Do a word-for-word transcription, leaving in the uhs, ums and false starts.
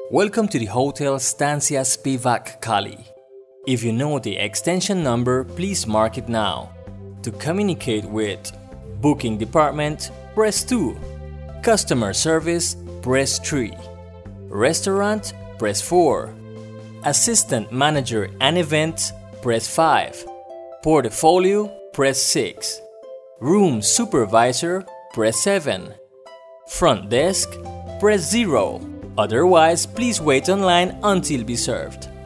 Welcome to the Hotel Stancja Spivak Kali. If you know the extension number, please mark it now. To communicate with Booking Department, press two. Customer Service, press three. Restaurant, press four. Assistant Manager and Events, press five. Portfolio, press six. Room Supervisor, press seven. Front Desk, press zero. Otherwise, please wait online until be served.